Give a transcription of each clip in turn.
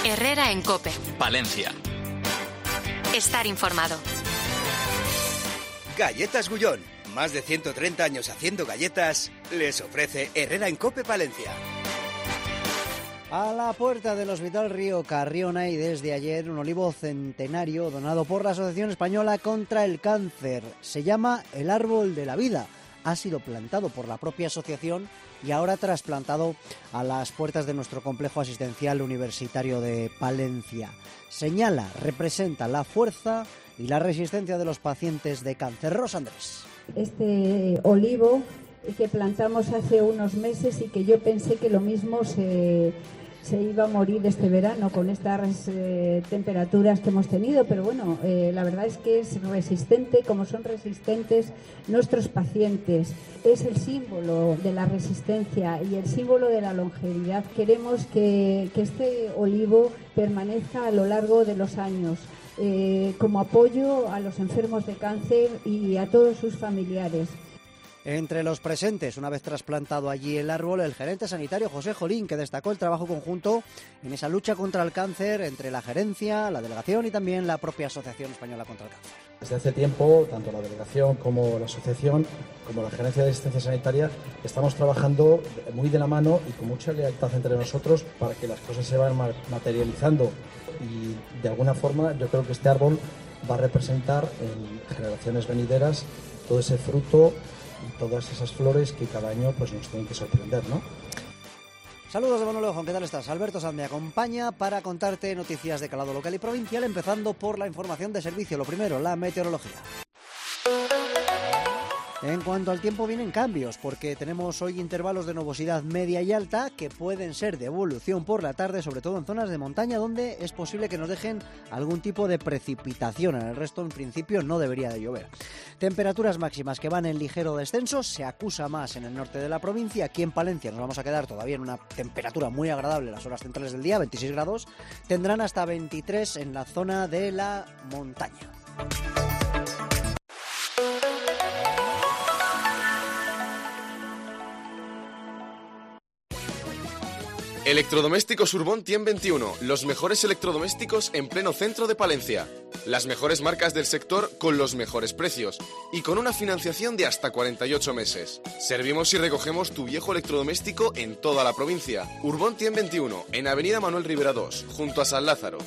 Herrera en COPE. Palencia. Estar informado. Galletas Gullón. Más de 130 años haciendo galletas, les ofrece Herrera en COPE Palencia. A la puerta del Hospital Río Carrión hay desde ayer un olivo centenario donado por la Asociación Española contra el Cáncer. Se llama El Árbol de la Vida. Ha sido plantado por la propia asociación y ahora trasplantado a las puertas de nuestro complejo asistencial universitario de Palencia. Señala, representa la fuerza y la resistencia de los pacientes de cáncer. Rosa Andrés. Este olivo que plantamos hace unos meses y que yo pensé que lo mismo se iba a morir este verano con estas temperaturas que hemos tenido, pero bueno, la verdad es que es resistente, como son resistentes nuestros pacientes. Es el símbolo de la resistencia y el símbolo de la longevidad. Queremos que este olivo permanezca a lo largo de los años, como apoyo a los enfermos de cáncer y a todos sus familiares. Entre los presentes, una vez trasplantado allí el árbol, el gerente sanitario José Jolín, que destacó el trabajo conjunto en esa lucha contra el cáncer entre la gerencia, la delegación y también la propia Asociación Española contra el Cáncer. Desde hace tiempo, tanto la delegación como la asociación, como la gerencia de asistencia sanitaria, estamos trabajando muy de la mano y con mucha lealtad entre nosotros para que las cosas se vayan materializando. Y de alguna forma yo creo que este árbol va a representar en generaciones venideras todo ese fruto y todas esas flores que cada año pues nos tienen que sorprender, ¿no? Saludos de Manuel Lejón, ¿qué tal estás? Alberto Sanz me acompaña para contarte noticias de calado local y provincial, empezando por la información de servicio. Lo primero, la meteorología. En cuanto al tiempo vienen cambios, porque tenemos hoy intervalos de nubosidad media y alta que pueden ser de evolución por la tarde, sobre todo en zonas de montaña donde es posible que nos dejen algún tipo de precipitación. En el resto, en principio, no debería de llover. Temperaturas máximas que van en ligero descenso, se acusa más en el norte de la provincia. Aquí en Palencia nos vamos a quedar todavía en una temperatura muy agradable en las horas centrales del día, 26 grados. Tendrán hasta 23 en la zona de la montaña. Electrodomésticos Urbón 121, los mejores electrodomésticos en pleno centro de Palencia. Las mejores marcas del sector con los mejores precios y con una financiación de hasta 48 meses. Servimos y recogemos tu viejo electrodoméstico en toda la provincia. Urbón 121, en Avenida Manuel Rivera 2, junto a San Lázaro.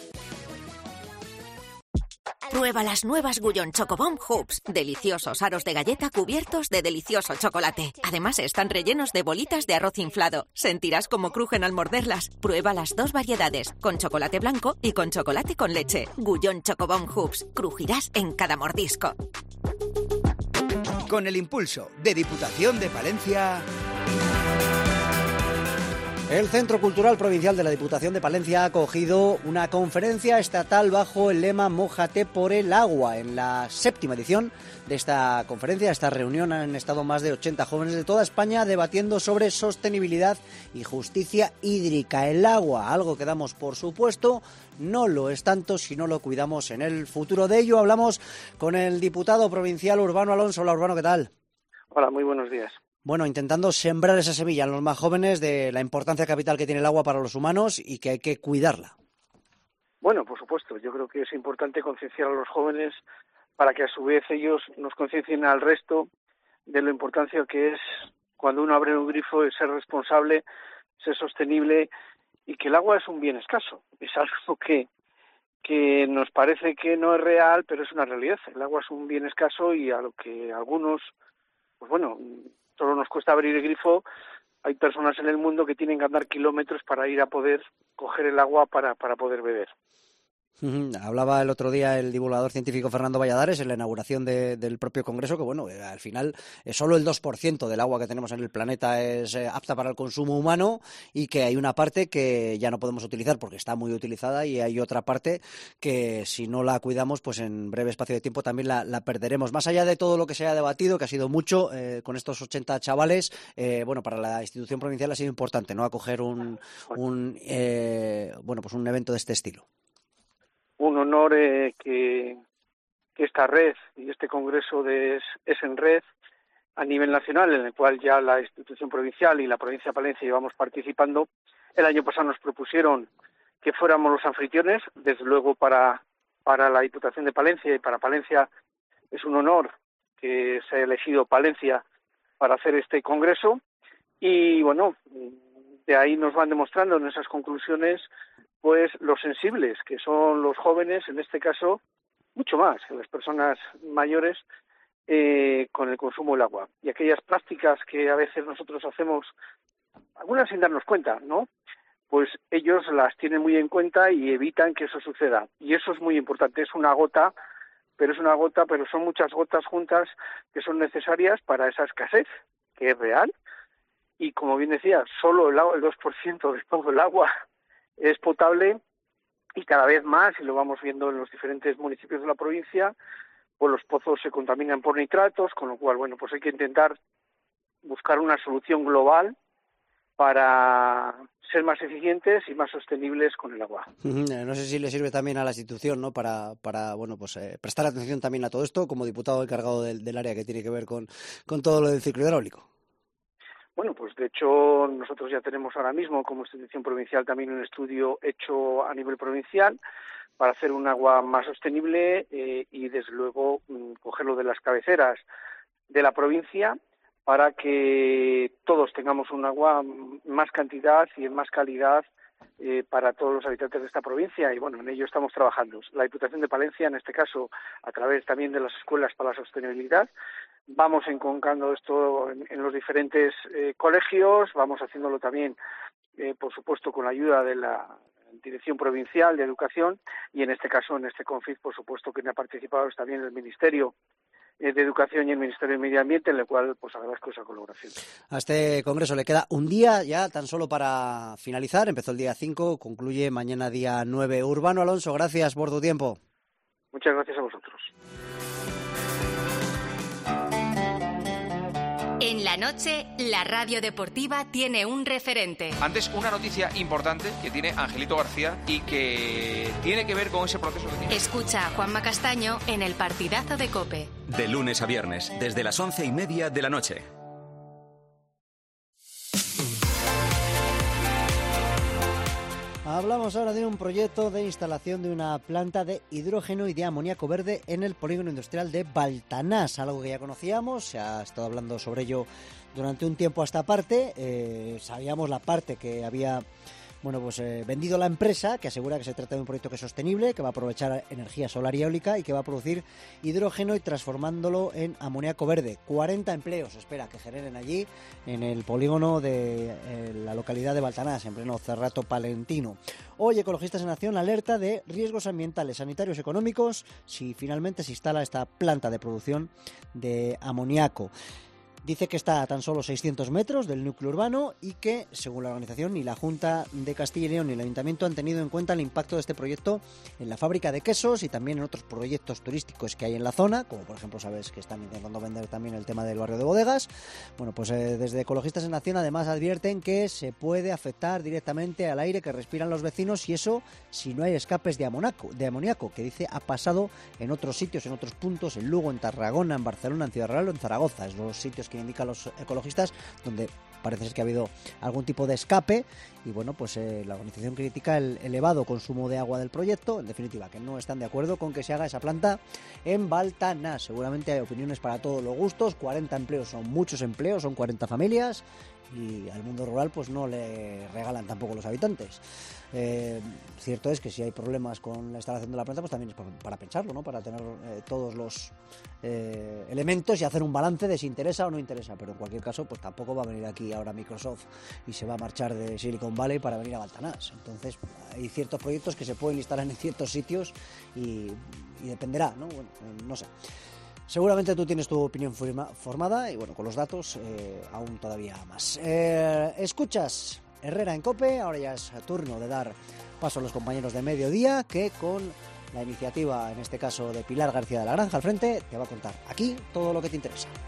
Prueba las nuevas Gullón Chocobomb Hoops. Deliciosos aros de galleta cubiertos de delicioso chocolate. Además están rellenos de bolitas de arroz inflado. Sentirás como crujen al morderlas. Prueba las dos variedades, con chocolate blanco y con chocolate con leche. Gullón Chocobomb Hoops. Crujirás en cada mordisco. Con el impulso de Diputación de Palencia... El Centro Cultural Provincial de la Diputación de Palencia ha acogido una conferencia estatal bajo el lema Mójate por el agua. En la 7ª edición de esta conferencia, esta reunión, han estado más de 80 jóvenes de toda España debatiendo sobre sostenibilidad y justicia hídrica. El agua, algo que damos por supuesto, no lo es tanto si no lo cuidamos en el futuro. De ello hablamos con el diputado provincial Urbano Alonso. Hola, Urbano, ¿qué tal? Hola, muy buenos días. Bueno, intentando sembrar esa semilla en los más jóvenes de la importancia capital que tiene el agua para los humanos y que hay que cuidarla. Bueno, por supuesto, yo creo que es importante concienciar a los jóvenes para que a su vez ellos nos conciencien al resto de lo importante que es cuando uno abre un grifo, es ser responsable, ser sostenible y que el agua es un bien escaso. Es algo que nos parece que no es real, pero es una realidad. El agua es un bien escaso y a lo que algunos, pues bueno, solo nos cuesta abrir el grifo, hay personas en el mundo que tienen que andar kilómetros para ir a poder coger el agua para poder beber. Hablaba el otro día el divulgador científico Fernando Valladares en la inauguración del propio Congreso que, bueno, al final solo el 2% del agua que tenemos en el planeta es apta para el consumo humano y que hay una parte que ya no podemos utilizar porque está muy utilizada y hay otra parte que si no la cuidamos, pues en breve espacio de tiempo también la perderemos. Más allá de todo lo que se ha debatido, que ha sido mucho, con estos 80 chavales, bueno, para la institución provincial ha sido importante, ¿no?, acoger un evento de este estilo. Un honor que esta red y este congreso es en red a nivel nacional, en el cual ya la institución provincial y la provincia de Palencia llevamos participando. El año pasado nos propusieron que fuéramos los anfitriones. Desde luego para la Diputación de Palencia y para Palencia es un honor que se haya elegido Palencia para hacer este congreso. Y bueno, de ahí nos van demostrando en esas conclusiones pues los sensibles que son los jóvenes, en este caso mucho más que las personas mayores, con el consumo del agua. Y aquellas prácticas que a veces nosotros hacemos, algunas sin darnos cuenta, ¿no?, pues ellos las tienen muy en cuenta y evitan que eso suceda. Y eso es muy importante. Es una gota, pero son muchas gotas juntas que son necesarias para esa escasez, que es real. Y como bien decía, solo el 2% de todo el agua es potable, y cada vez más, y lo vamos viendo en los diferentes municipios de la provincia, pues los pozos se contaminan por nitratos, con lo cual, bueno, pues hay que intentar buscar una solución global para ser más eficientes y más sostenibles con el agua. No sé si le sirve también a la institución, ¿no?, para bueno, pues prestar atención también a todo esto, como diputado encargado del área que tiene que ver con todo lo del ciclo hidráulico. Bueno, pues de hecho nosotros ya tenemos ahora mismo como institución provincial también un estudio hecho a nivel provincial para hacer un agua más sostenible y desde luego cogerlo de las cabeceras de la provincia para que todos tengamos un agua en más cantidad y en más calidad para todos los habitantes de esta provincia, y bueno, en ello estamos trabajando. La Diputación de Palencia, en este caso, a través también de las escuelas para la sostenibilidad, vamos enconcando esto en los diferentes colegios, vamos haciéndolo también, por supuesto, con la ayuda de la Dirección Provincial de Educación, y en este caso, en este Confit, por supuesto, que ha participado también el Ministerio de Educación y el Ministerio de Medio Ambiente, en el cual pues agradezco esa colaboración. A este congreso le queda un día ya tan solo para finalizar. Empezó el día 5, concluye mañana día 9. Urbano Alonso, gracias por tu tiempo. Muchas gracias a vosotros. En la noche, la radio deportiva tiene un referente. Antes, una noticia importante que tiene Angelito García y que tiene que ver con ese proceso que tiene. Escucha a Juanma Castaño en el partidazo de COPE. De lunes a viernes, desde las 11:30 de la noche. Hablamos ahora de un proyecto de instalación de una planta de hidrógeno y de amoníaco verde en el polígono industrial de Baltanás, algo que ya conocíamos, se ha estado hablando sobre ello durante un tiempo a esta parte. Sabíamos la parte que había vendido la empresa, que asegura que se trata de un proyecto que es sostenible, que va a aprovechar energía solar y eólica y que va a producir hidrógeno y transformándolo en amoníaco verde. 40 empleos espera que generen allí en el polígono de la localidad de Baltanás, en pleno Cerrato palentino. Hoy Ecologistas en Acción alerta de riesgos ambientales, sanitarios y económicos si finalmente se instala esta planta de producción de amoníaco. Dice que está a tan solo 600 metros del núcleo urbano y que, según la organización, ni la Junta de Castilla y León ni el Ayuntamiento han tenido en cuenta el impacto de este proyecto en la fábrica de quesos y también en otros proyectos turísticos que hay en la zona, como por ejemplo sabes que están intentando vender también el tema del barrio de bodegas. Bueno, pues desde Ecologistas en Acción además advierten que se puede afectar directamente al aire que respiran los vecinos, y eso si no hay escapes de amoníaco, que dice ha pasado en otros sitios, en otros puntos, en Lugo, en Tarragona, en Barcelona, en Ciudad Real o en Zaragoza. Es los sitios que indican los ecologistas donde parece ser que ha habido algún tipo de escape, y bueno, pues la organización critica el elevado consumo de agua del proyecto. En definitiva, que no están de acuerdo con que se haga esa planta en Baltanás. Seguramente hay opiniones para todos los gustos. 40 empleos son muchos empleos, son 40 familias, y al mundo rural pues no le regalan tampoco los habitantes. Cierto es que si hay problemas con la instalación de la planta, pues también es para pensarlo, ¿no?, para tener todos los elementos y hacer un balance de si interesa o no interesa, pero en cualquier caso pues tampoco va a venir aquí ahora Microsoft y se va a marchar de Silicon Valley para venir a Baltanás. Entonces hay ciertos proyectos que se pueden instalar en ciertos sitios y dependerá, ¿no? Bueno, no sé. Seguramente tú tienes tu opinión formada y bueno, con los datos aún todavía más. Escuchas Herrera en COPE, ahora ya es turno de dar paso a los compañeros de Mediodía, que con la iniciativa, en este caso de Pilar García de la Granja al frente, te va a contar aquí todo lo que te interesa.